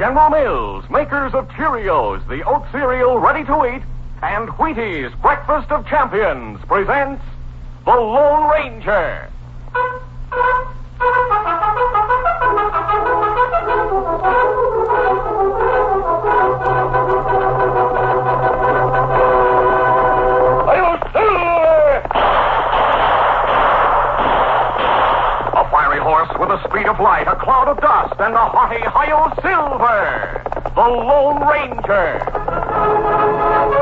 General Mills, makers of Cheerios, the oat cereal ready to eat, and Wheaties, breakfast of champions, presents The Lone Ranger. A fiery horse with the speed of light, a cloud of dust, and a haughty Hi-Yo Silver, the Lone Ranger.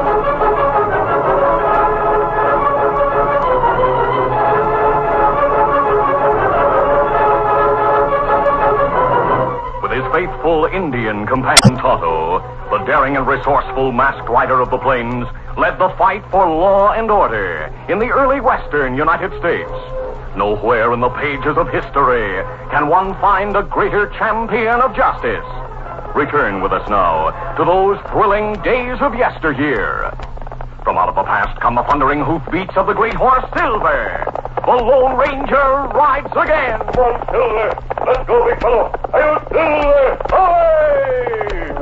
With his faithful Indian companion Tonto, the daring and resourceful masked rider of the plains led the fight for law and order in the early western United States. Nowhere in the pages of history can one find a greater champion of justice. Return with us now to those thrilling days of yesteryear. From out of the past come the thundering hoofbeats of the great horse Silver. The Lone Ranger rides again. Come on, Silver. Let's go, big fellow. Hi-yo, Silver. Away!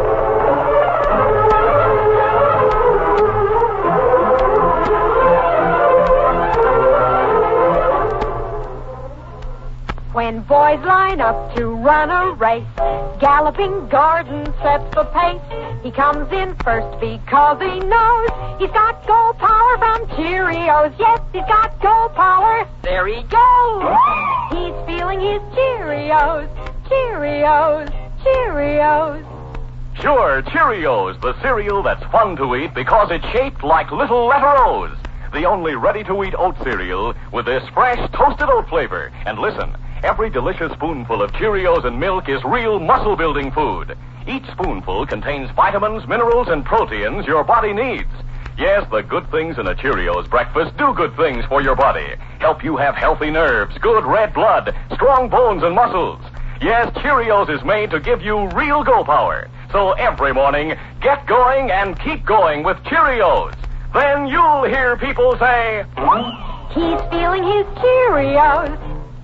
When boys line up to run a race, Galloping Gordon sets the pace. He comes in first because he knows he's got go power from Cheerios. Yes, he's got go power. There he goes. He's feeling his Cheerios, Cheerios, Cheerios. Sure, Cheerios, the cereal that's fun to eat because it's shaped like little letter O's. The only ready-to-eat oat cereal with this fresh toasted oat flavor. And listen, every delicious spoonful of Cheerios and milk is real muscle-building food. Each spoonful contains vitamins, minerals, and proteins your body needs. Yes, the good things in a Cheerios breakfast do good things for your body. Help you have healthy nerves, good red blood, strong bones and muscles. Yes, Cheerios is made to give you real go power. So every morning, get going and keep going with Cheerios. Then you'll hear people say, he's feeling his Cheerios.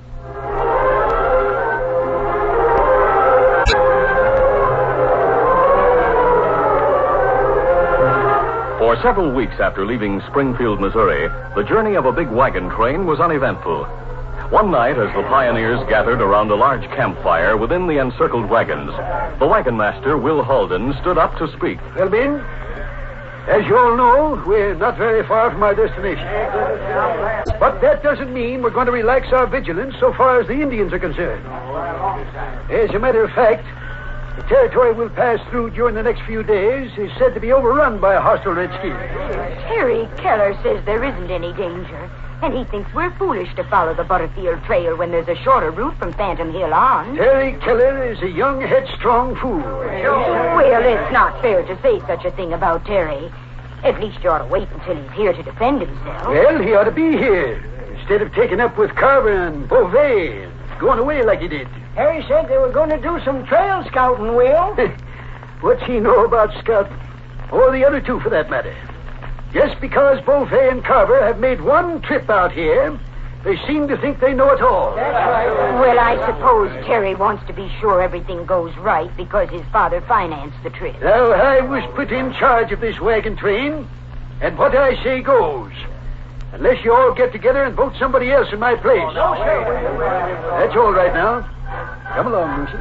For several weeks after leaving Springfield, Missouri, the journey of a big wagon train was uneventful. One night, as the pioneers gathered around a large campfire within the encircled wagons, the wagon master, Will Halden, stood up to speak. Well, Ben, as you all know, we're not very far from our destination. But that doesn't mean we're going to relax our vigilance so far as the Indians are concerned. As a matter of fact, the territory we'll pass through during the next few days is said to be overrun by a hostile redskin. Terry Keller says there isn't any danger, and he thinks we're foolish to follow the Butterfield Trail when there's a shorter route from Phantom Hill on. Terry Keller is a young, headstrong fool. Well, it's not fair to say such a thing about Terry. At least you ought to wait until he's here to defend himself. Well, he ought to be here, instead of taking up with Carver and Beauvais and going away like he did. Harry said they were going to do some trail scouting, Will. What's he know about scouting? Or the other two, for that matter. Just because Beauvais and Carver have made one trip out here, they seem to think they know it all. That's right. Well, I suppose Terry wants to be sure everything goes right because his father financed the trip. Now, I was put in charge of this wagon train, and what I say goes. Unless you all get together and vote somebody else in my place. No, sir. That's all right now. Come along, Lucy.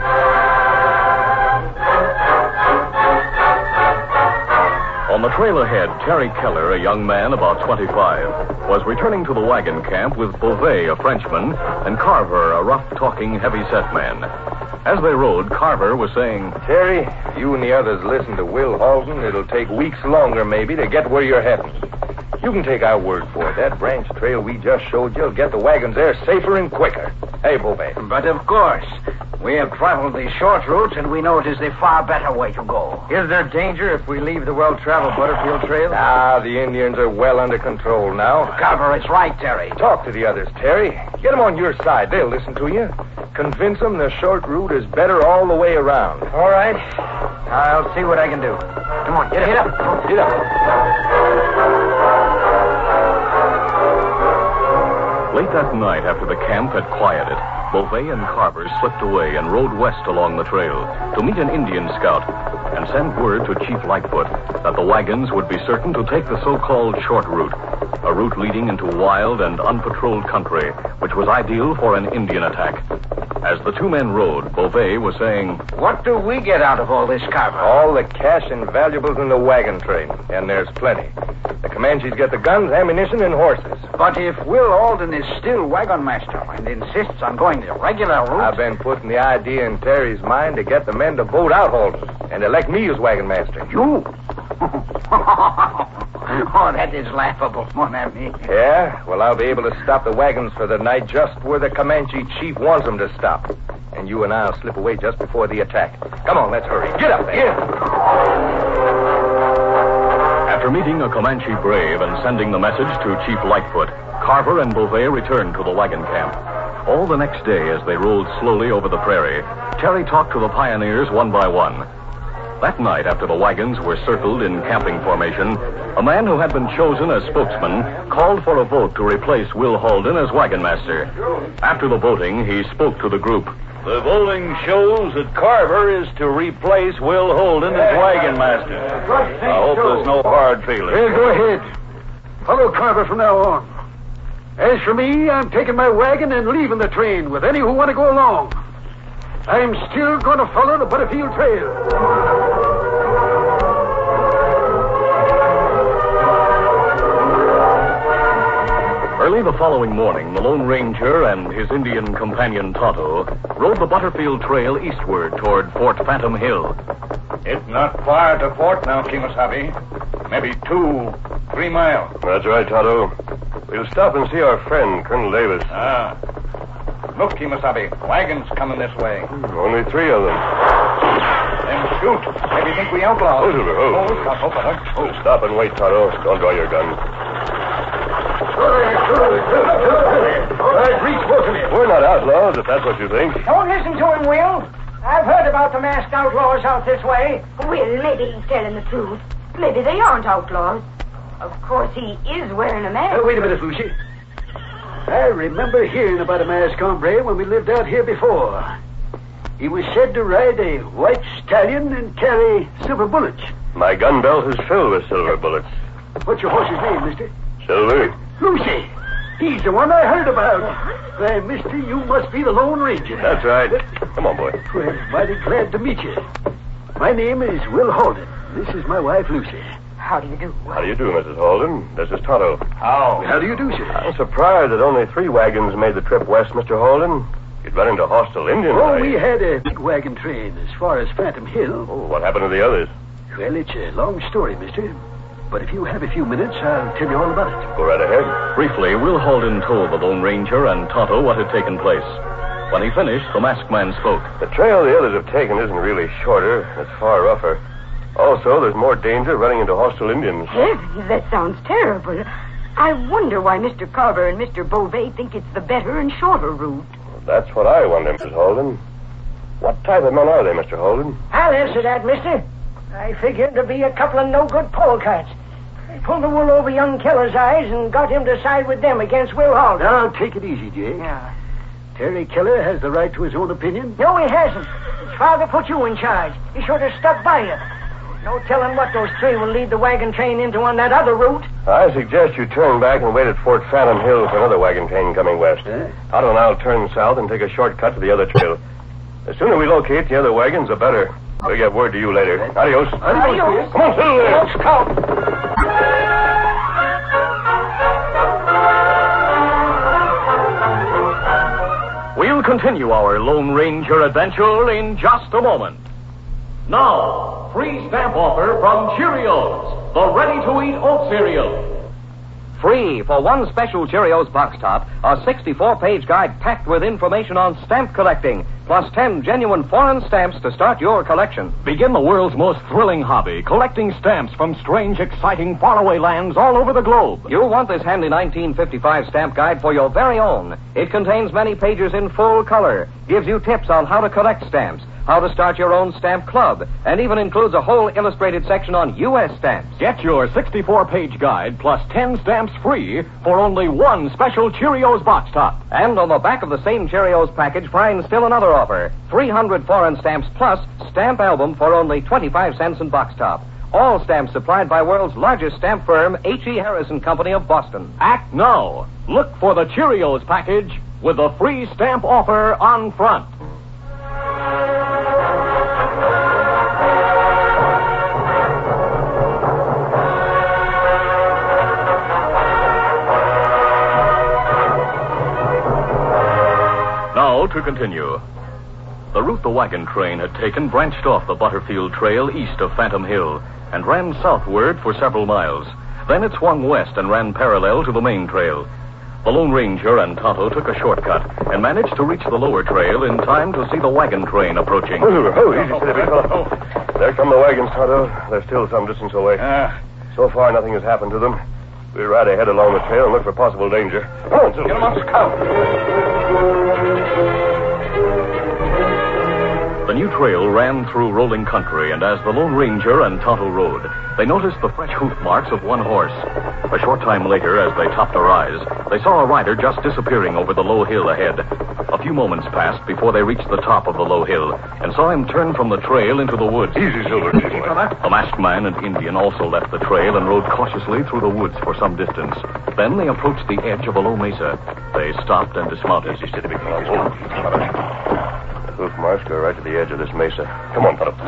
On the trail ahead, Terry Keller, a young man about 25, was returning to the wagon camp with Beauvais, a Frenchman, and Carver, a rough-talking, heavy-set man. As they rode, Carver was saying, Terry, you and the others listen to Will Halden. It'll take weeks longer, maybe, to get where you're heading. You can take our word for it. That branch trail we just showed you'll get the wagons there safer and quicker. Hey, Beauvais. But of course, we have traveled these short routes, and we know it is the far better way to go. Is there danger if we leave the well-traveled Butterfield Trail? Ah, the Indians are well under control now. Carver, it's right, Terry. Talk to the others, Terry. Get them on your side. They'll listen to you. Convince them the short route is better all the way around. All right. I'll see what I can do. Come on, get up. Get up. Late that night, after the camp had quieted, Beauvais and Carver slipped away and rode west along the trail to meet an Indian scout and send word to Chief Lightfoot that the wagons would be certain to take the so-called short route, a route leading into wild and unpatrolled country, which was ideal for an Indian attack. As the two men rode, Beauvais was saying, What do we get out of all this, Carver? All the cash and valuables in the wagon train, and there's plenty. The Comanches get the guns, ammunition, and horses. But if Will Alden is still wagon master and insists on going the regular route... I've been putting the idea in Terry's mind to get the men to vote out Alden and elect me as wagon master. You? Oh, that is laughable, mon ami. Yeah? Well, I'll be able to stop the wagons for the night just where the Comanche chief wants them to stop. And you and I'll slip away just before the attack. Come on, let's hurry. Get up there. After meeting a Comanche brave and sending the message to Chief Lightfoot, Carver and Beauvais returned to the wagon camp. All the next day, as they rolled slowly over the prairie, Terry talked to the pioneers one by one. That night, after the wagons were circled in camping formation, a man who had been chosen as spokesman called for a vote to replace Will Holden as wagon master. After the voting, he spoke to the group. The voting shows that Carver is to replace Will Holden as wagon master. I hope there's no hard feelings. Well, go ahead. Follow Carver from now on. As for me, I'm taking my wagon and leaving the train with any who want to go along. I'm still going to follow the Butterfield Trail. Early the following morning, the Lone Ranger and his Indian companion Tonto rode the Butterfield Trail eastward toward Fort Phantom Hill. It's not far to Fort now, Kimasabi. Maybe 2-3 miles. That's right, Tonto. We'll stop and see our friend, Colonel Davis. Ah. Look, Kimasabi. Wagons coming this way. Only 3 of them. Then shoot. Maybe think we outlaws. Stop and wait, Tonto. Don't draw your gun. We're not outlaws, if that's what you think. Don't listen to him, Will. I've heard about the masked outlaws out this way. Will, maybe he's telling the truth. Maybe they aren't outlaws. Of course, he is wearing a mask. Wait a minute, Lucy. I remember hearing about a masked hombre when we lived out here before. He was said to ride a white stallion and carry silver bullets. My gun belt is filled with silver bullets. What's your horse's name, mister? Silver? Lucy. He's the one I heard about. Why, mister, you must be the Lone Ranger. That's right. Come on, boy. Well, mighty glad to meet you. My name is Will Holden. This is my wife, Lucy. How do you do? How do you do, Mrs. Holden? This is Tonto. How do you do, sir? I'm surprised that only 3 wagons made the trip west, Mr. Holden. You'd run into hostile Indians. Oh, we had a big wagon train as far as Phantom Hill. Oh, what happened to the others? Well, it's a long story, mister. But if you have a few minutes, I'll tell you all about it. Go right ahead. Briefly, Will Holden told the Lone Ranger and Tonto what had taken place. When he finished, the masked man spoke. The trail the others have taken isn't really shorter. It's far rougher. Also, there's more danger running into hostile Indians. Heavens, that sounds terrible. I wonder why Mr. Carver and Mr. Beauvais think it's the better and shorter route. Well, that's what I wonder, Mrs. Holden. What type of men are they, Mr. Holden? I'll answer that, mister. I figured to be a couple of no-good polecats. They pulled the wool over young Keller's eyes and got him to side with them against Will Holden. Now, take it easy, Jake. Yeah. Terry Keller has the right to his own opinion. No, he hasn't. His father put you in charge. He should have stuck by you. No telling what those 3 will lead the wagon train into on that other route. I suggest you turn back and wait at Fort Phantom Hill for another wagon train coming west. Tonto and I'll turn south and take a shortcut to the other trail. The sooner we locate the other wagons, the better. We'll get word to you later. Adios. Adios. Come on, Silver. Let's go. We'll continue our Lone Ranger adventure in just a moment. Now, free stamp offer from Cheerios, the ready-to-eat oat cereal. Free for one special Cheerios box top, a 64-page guide packed with information on stamp collecting, plus 10 genuine foreign stamps to start your collection. Begin the world's most thrilling hobby, collecting stamps from strange, exciting, faraway lands all over the globe. You'll want this handy 1955 stamp guide for your very own. It contains many pages in full color, gives you tips on how to collect stamps, how to start your own stamp club, and even includes a whole illustrated section on U.S. stamps. Get your 64-page guide plus 10 stamps free for only one special Cheerios box top. And on the back of the same Cheerios package, find still another offer. 300 foreign stamps plus stamp album for only 25 cents in box top. All stamps supplied by world's largest stamp firm, H.E. Harrison Company of Boston. Act now. Look for the Cheerios package with a free stamp offer on front. Now to continue. The route the wagon train had taken branched off the Butterfield Trail east of Phantom Hill and ran southward for several miles. Then it swung west and ran parallel to the main trail. The Lone Ranger and Tonto took a shortcut and managed to reach the lower trail in time to see the wagon train approaching. Oh, easy, steady, big fellow. There come the wagons, Tonto. They're still some distance away. So far, nothing has happened to them. We ride ahead along the trail and look for possible danger. Come on, Silver. Get them up, Scout. The new trail ran through rolling country, and as the Lone Ranger and Tonto rode, they noticed the fresh hoof marks of one horse. A short time later, as they topped a rise, they saw a rider just disappearing over the low hill ahead. A few moments passed before they reached the top of the low hill and saw him turn from the trail into the woods. Easy, Silver. Easy, The masked man and Indian also left the trail and rode cautiously through the woods for some distance. Then they approached the edge of a low mesa. They stopped and dismounted. Easy, steady, big fellow. The hoof marks go right to the edge of this mesa. Come on, fellow.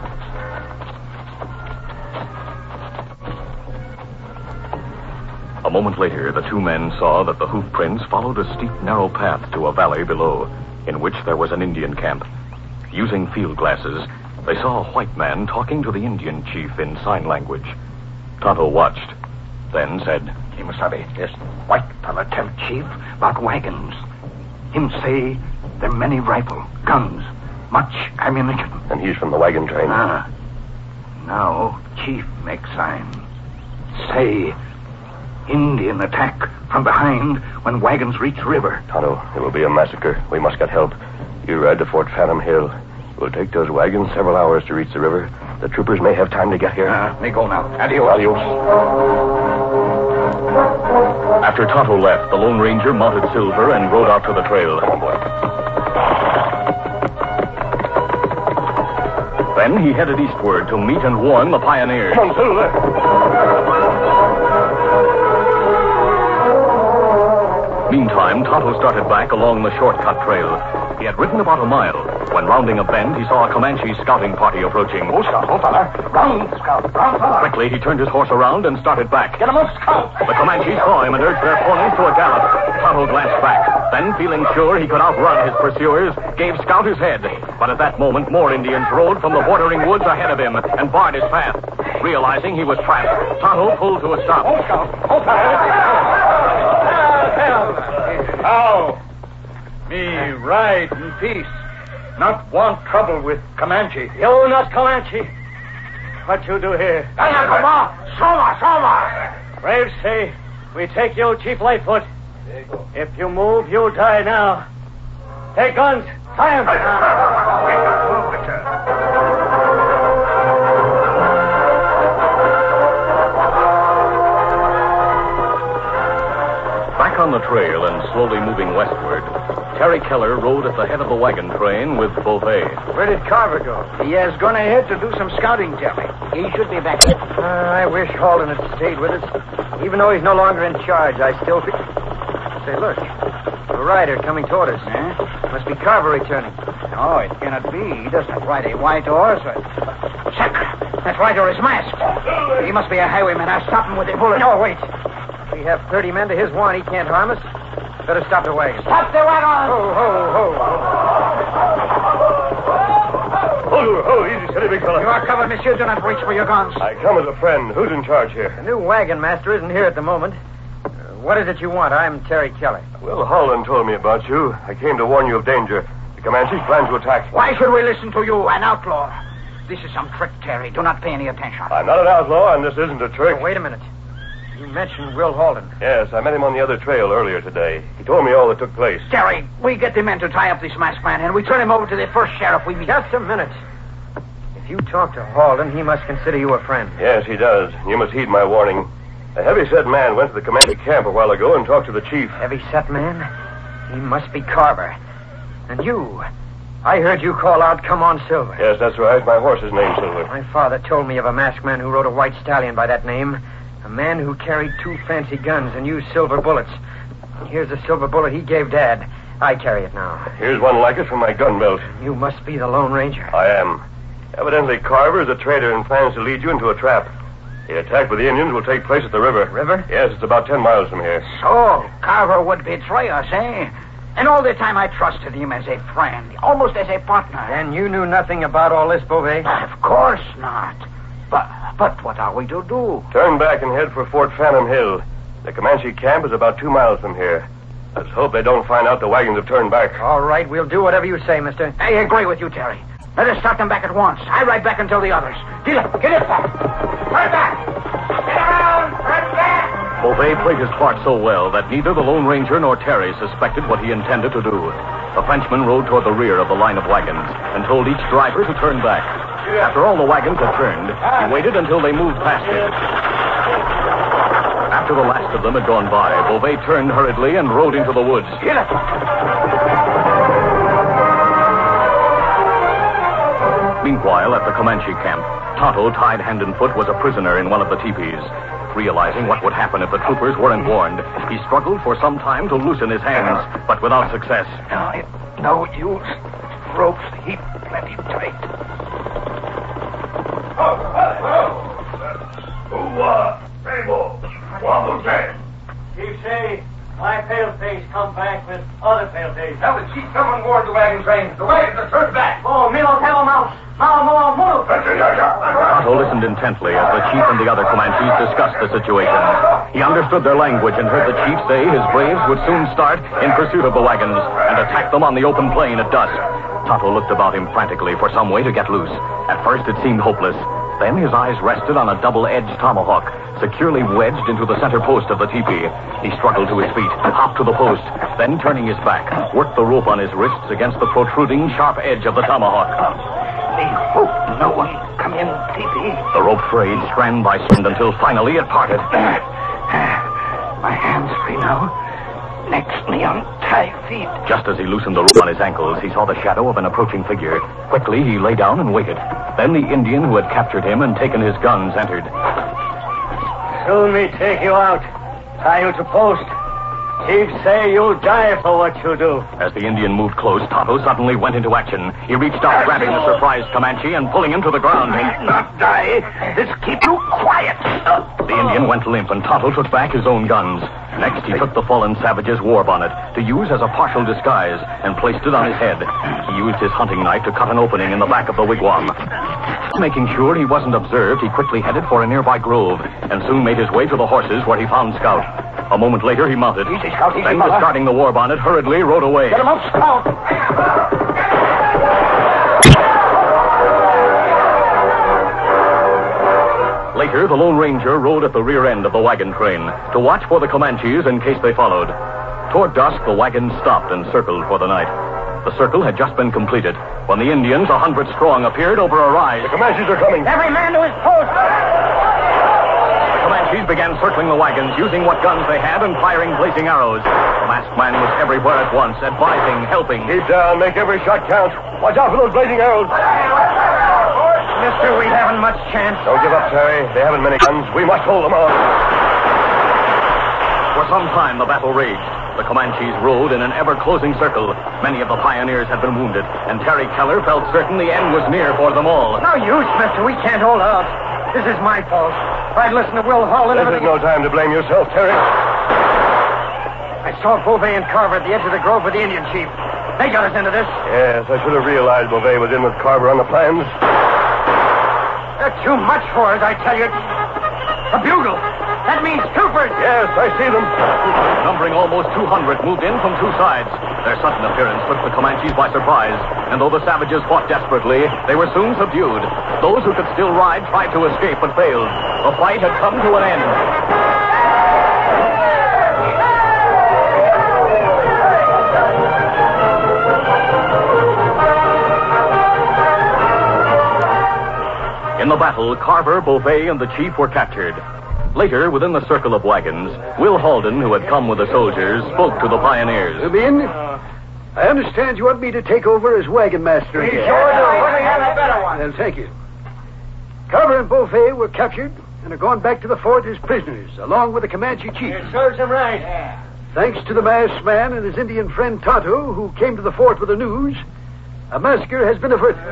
A moment later, the two men saw that the hoof prints followed a steep, narrow path to a valley below, in which there was an Indian camp. Using field glasses, they saw a white man talking to the Indian chief in sign language. Tonto watched, then said, Kimasabi, yes, white fella tell chief about wagons. Him say there many rifle, guns, much ammunition. And he's from the wagon train. Now, chief make sign. Say, Indian attack from behind when wagons reach river. Tonto, it will be a massacre. We must get help. You ride to Fort Phantom Hill. It will take those wagons several hours to reach the river. The troopers may have time to get here. May go now. Adios. Adios. After Tonto left, the Lone Ranger mounted Silver and rode out to the trail. Come on, boy. Then he headed eastward to meet and warn the pioneers. Come on, Silver. Meantime, Tonto started back along the shortcut trail. He had ridden about a mile when, rounding a bend, he saw a Comanche scouting party approaching. Oh, Scout, oh, fella. Round, Scout, round, fella. Quickly, he turned his horse around and started back. Get him up, Scout. The Comanches saw him and urged their ponies to a gallop. Tonto glanced back. Then, feeling sure he could outrun his pursuers, gave Scout his head. But at that moment, more Indians rode from the bordering woods ahead of him and barred his path. Realizing he was trapped, Tonto pulled to a stop. Oh, Scout, oh, fella. Now, me ride in peace. Not want trouble with Comanche. You not Comanche. What you do here? Soma. Braves say we take you, Chief Lightfoot. If you move, you'll die now. Take guns. Fire. Back on the trail and slowly moving westward, Terry Keller rode at the head of the wagon train with Beauvais. Where did Carver go? He has gone ahead to do some scouting, Terry. He should be back. I wish Halden had stayed with us. Even though he's no longer in charge, I still feel... Say, look. A rider coming toward us. Must be Carver returning. No, it cannot be. He does not ride a white horse. Sacre! That rider is masked. He must be a highwayman. I'll stop him with a bullet. No, wait. We have 30 men to his one. He can't harm us. Better stop the wagon. Stop the wagon! Oh, easy, steady, big fella. You are covered, monsieur. Do not reach for your guns. I come as a friend. Who's in charge here? The new wagon master isn't here at the moment. What is it you want? I'm Terry Keller. Well, Holland told me about you. I came to warn you of danger. The Comanches plan to attack. Why should we listen to you, an outlaw? This is some trick, Terry. Do not pay any attention. I'm not an outlaw, and this isn't a trick. Oh, wait a minute. You mentioned Will Holden. Yes, I met him on the other trail earlier today. He told me all that took place. Jerry, we get the men to tie up this masked man, and we turn him over to the first sheriff we meet. Just a minute. If you talk to Holden, he must consider you a friend. Yes, he does. You must heed my warning. A heavy-set man went to the Comanche camp a while ago and talked to the chief. Heavy-set man? He must be Carver. And you... I heard you call out, "Come on, Silver." Yes, that's right. My horse's name's Silver. My father told me of a masked man who rode a white stallion by that name. A man who carried 2 fancy guns and used silver bullets. Here's the silver bullet he gave Dad. I carry it now. Here's one like it from my gun belt. You must be the Lone Ranger. I am. Evidently, Carver is a traitor and plans to lead you into a trap. The attack with the Indians will take place at the river. River? Yes, it's about 10 miles from here. So, Carver would betray us, eh? And all the time I trusted him as a friend, almost as a partner. And you knew nothing about all this, Beauvais? Of course not. But what are we to do? Turn back and head for Fort Phantom Hill. The Comanche camp is about 2 miles from here. Let's hope they don't find out the wagons have turned back. All right, we'll do whatever you say, mister. I agree with you, Terry. Let us start them back at once. I ride back until the others. Get it, Pop. Turn back! Get around! Turn back! Beauvais played his part so well that neither the Lone Ranger nor Terry suspected what he intended to do. The Frenchman rode toward the rear of the line of wagons and told each driver to turn back. After all the wagons had turned, he waited until they moved past him. After the last of them had gone by, Beauvais turned hurriedly and rode into the woods. Get it! Meanwhile, at the Comanche camp, Tonto, tied hand and foot, was a prisoner in one of the teepees. Realizing what would happen if the troopers weren't warned, he struggled for some time to loosen his hands, but without success. No use. Ropes heap plenty tight. Rainbow, what was that? Chief say, my paleface come back with other paleface. Tell the chief someone ward the wagon train. The wagons are turned back. Oh, me don't tell him out. Tonto listened intently as the chief and the other Comanches discussed the situation. He understood their language and heard the chief say his braves would soon start in pursuit of the wagons and attack them on the open plain at dusk. Tonto looked about him frantically for some way to get loose. At first it seemed hopeless. Then his eyes rested on a double-edged tomahawk, securely wedged into the center post of the teepee. He struggled to his feet, hopped to the post, then turning his back, worked the rope on his wrists against the protruding, sharp edge of the tomahawk. We hope no one come in, teepee. The rope frayed strand by strand until finally it parted. My hands free now. Next me untie feet. Just as he loosened the rope on his ankles, he saw the shadow of an approaching figure. Quickly, he lay down and waited. Then the Indian who had captured him and taken his guns entered. Soon me take you out. Tie you to post. Chief say you'll die for what you do. As the Indian moved close, Tonto suddenly went into action. He reached out, grabbing the surprised Comanche and pulling him to the ground. Not die. Just keep you quiet. The Indian went limp, and Tonto took back his own guns. Next, he took the fallen savage's war bonnet to use as a partial disguise and placed it on his head. He used his hunting knife to cut an opening in the back of the wigwam. Making sure he wasn't observed, he quickly headed for a nearby grove and soon made his way to the horses where he found Scout. A moment later, he mounted. Easy, Scout, easy, then, fella. discarding the war bonnet, hurriedly rode away. Get him up, Scout. Later, the Lone Ranger rode at the rear end of the wagon train to watch for the Comanches in case they followed. Toward dusk, the wagon stopped and circled for the night. The circle had just been completed when the Indians, 100 strong, appeared over a rise. The Comanches are coming. Every man to his post! The Comanches began circling the wagons, using what guns they had and firing blazing arrows. The masked man was everywhere at once, advising, helping. Keep down. Make every shot count. Watch out for those blazing arrows. Mister, we haven't much chance. Don't give up, Terry. They haven't many guns. We must hold them off. For some time, the battle raged. The Comanches rode in an ever-closing circle. Many of the pioneers had been wounded, and Terry Keller felt certain the end was near for them all. No use, mister. We can't hold out. This is my fault. If I'd listened to Will Holden... This is no time to blame yourself, Terry. I saw Beauvais and Carver at the edge of the grove with the Indian chief. They got us into this. Yes, I should have realized Beauvais was in with Carver on the plans. They're too much for us, I tell you. A bugle. That means troopers. Yes, I see them. Numbering almost 200, moved in from two sides. Their sudden appearance took the Comanches by surprise, and though the savages fought desperately, they were soon subdued. Those who could still ride tried to escape, but failed. The fight had come to an end. In the battle, Carver, Beauvais, and the chief were captured. Later, within the circle of wagons, Will Halden, who had come with the soldiers, spoke to the pioneers. Come in. I understand you want me to take over as wagon master again. We sure do. We have a better one. Well, thank you. Carver and Beauvais were captured and are gone back to the fort as prisoners, along with the Comanche chief. It serves him right. Yeah. Thanks to the masked man and his Indian friend Tonto, who came to the fort with the news, a massacre has been averted.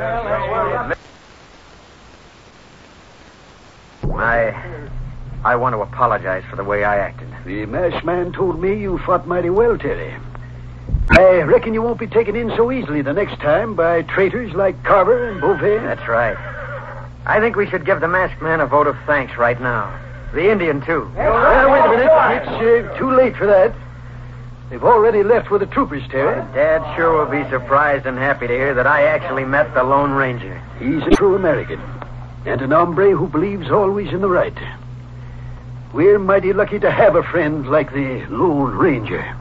I want to apologize for the way I acted. The masked man told me you fought mighty well, Terry. I reckon you won't be taken in so easily the next time by traitors like Carver and Beauvais. That's right. I think we should give the masked man a vote of thanks right now. The Indian, too. Wait a minute. It's too late for that. They've already left with the troopers, Terry. Dad sure will be surprised and happy to hear that I actually met the Lone Ranger. He's a true American, and an hombre who believes always in the right. We're mighty lucky to have a friend like the Lone Ranger.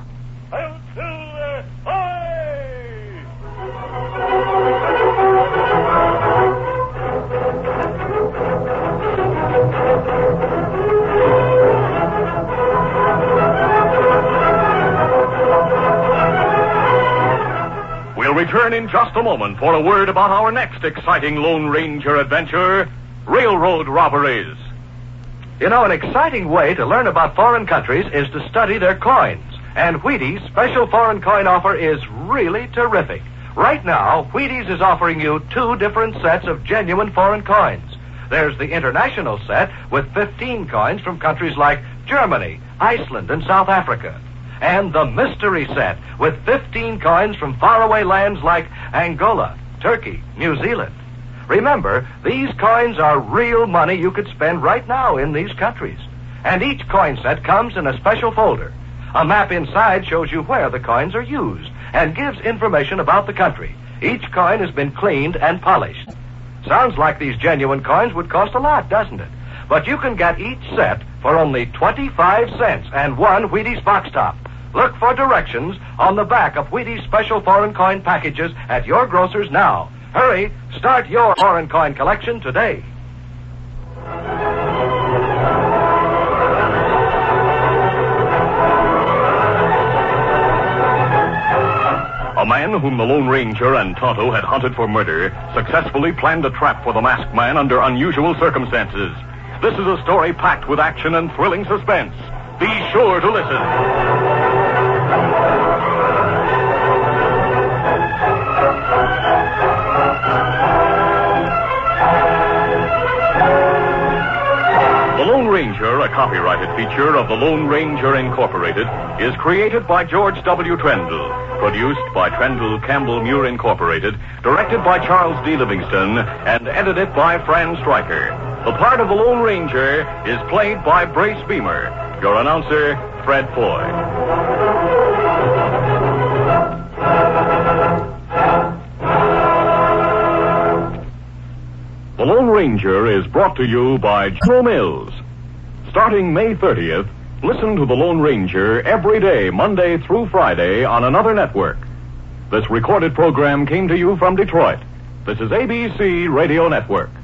We'll return in just a moment for a word about our next exciting Lone Ranger adventure, railroad robberies. You know, an exciting way to learn about foreign countries is to study their coins. And Wheaties' special foreign coin offer is really terrific. Right now, Wheaties is offering you 2 different sets of genuine foreign coins. There's the international set with 15 coins from countries like Germany, Iceland, and South Africa. And the mystery set with 15 coins from faraway lands like Angola, Turkey, New Zealand. Remember, these coins are real money you could spend right now in these countries. And each coin set comes in a special folder. A map inside shows you where the coins are used and gives information about the country. Each coin has been cleaned and polished. Sounds like these genuine coins would cost a lot, doesn't it? But you can get each set for only 25 cents and 1 Wheaties box top. Look for directions on the back of Wheaties special foreign coin packages at your grocer's now. Hurry, start your foreign coin collection today. A man whom the Lone Ranger and Tonto had hunted for murder successfully planned a trap for the masked man under unusual circumstances. This is a story packed with action and thrilling suspense. Be sure to listen. The Lone Ranger, a copyrighted feature of the Lone Ranger Incorporated, is created by George W. Trendle, produced by Trendle Campbell Muir Incorporated, directed by Charles D. Livingston, and edited by Fran Stryker. The part of the Lone Ranger is played by Brace Beamer. Your announcer, Fred Foy. The Lone Ranger is brought to you by General Mills. Starting May 30th, listen to The Lone Ranger every day, Monday through Friday, on another network. This recorded program came to you from Detroit. This is ABC Radio Network.